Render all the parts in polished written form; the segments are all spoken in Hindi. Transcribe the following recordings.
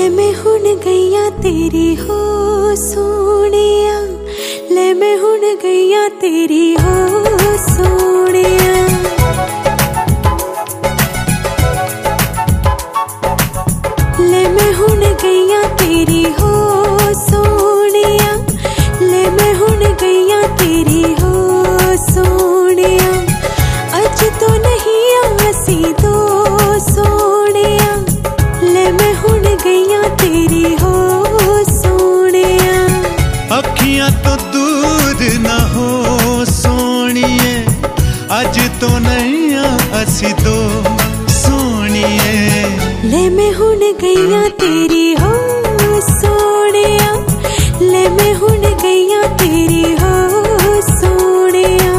मैं हुण गईया तेरी हो सोनिया, ले मैं हुण गईया तेरी हो सोनिया। ले मैं हुण गईया तेरी हो सोनिया, ले मैं हुण गईया तेरी हो सोनिया। अज तो नहीं आसी दो सोनिया, ले मैं हुण गईया तेरी हो सोनिया। अखियां तो दूर ना हो सोनिए, अज तो नहीं असी दो सोनिए। ले मैं हुण गईया तेरी हो सोनिया, ले मैं हुण गईया तेरी हो सोनिया।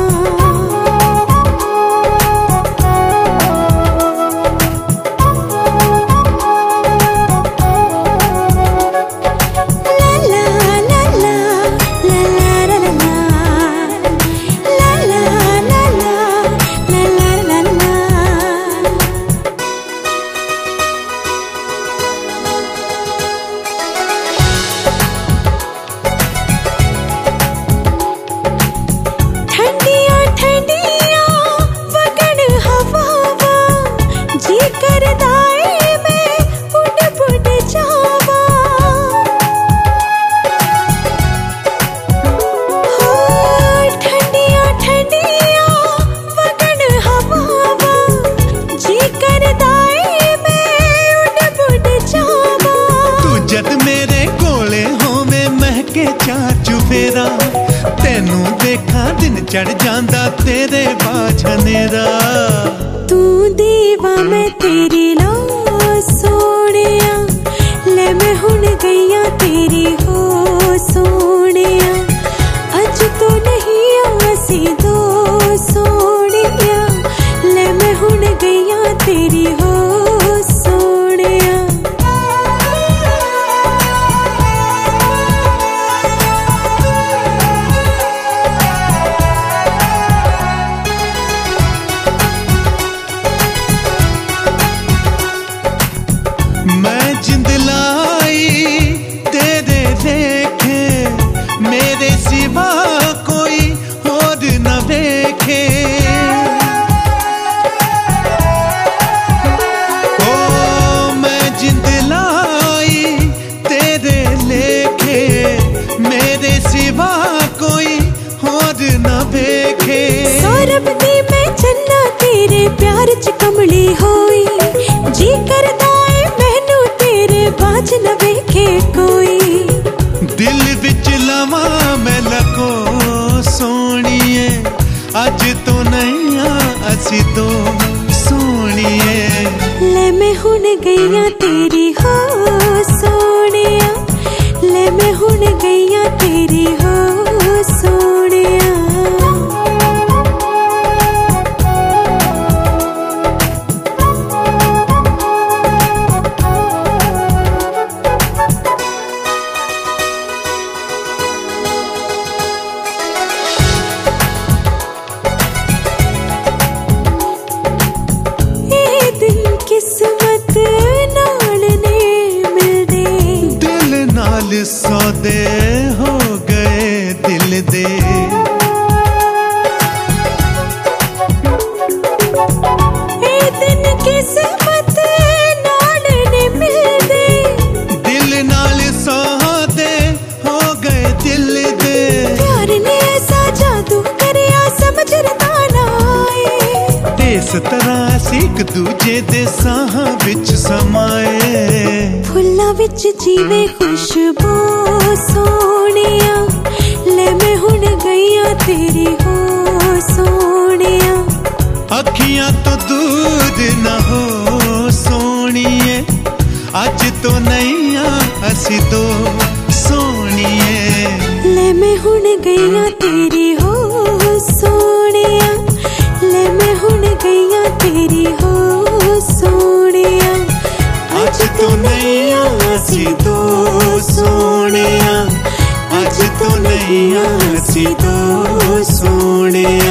तेनू देखा दिन चढ़ जांदा तेरे बाझनेरा। तू दीवा मैं तेरी लो सोनिया, ले मैं हुण गईया तेरी हो सोनिया। अज तो नहीं आसी दो सोनिया, ले मैं हुण गईया तेरी हो सोनिया। मैं जिंद लाई तेरे देखे, मेरे सिवा कोई और न देखे। ओ मैं जिंद लाई तेरे लेखे, मेरे सिवा कोई और न देखे। सौरभ दी मैं चन्ना तेरे प्यार च कमली होई, जी करदा बाज न वेखे कोई। दिल विच लवा मैं लको सोनिए, अज तो नहीं असी दो सोनिए। ले मैं हुण गईया तेरी हो सोनिया, ले मैं हुण गईया तेरी हो सोनिया। किस्मत नाल ने मिलदे, दिल नाल सौदे हो गए दिल दे। ए दिन किस्मत नाल ने मिलदे, दिल नाल सौदे हो गए दिल दे। प्यार ने ऐसा जादू करया समझ रता ना आए, इस तरह एक दूजे दे साह विच समाए। फुल्लां विच जीवे खुशबू सोनिया, ले मैं हुण गईया तेरी हो सोनिया। अखियां तो दूर न हो सोनिए, अज तो नहीं असी दो सोनिए। ले मैं हुण गईया तेरी हो सोनिया, ले मैं हुण गईया तेरी हो सोनिया। अज तो नहीं असी दो सोनिया, अज तो नहीं असी दो सोनिया।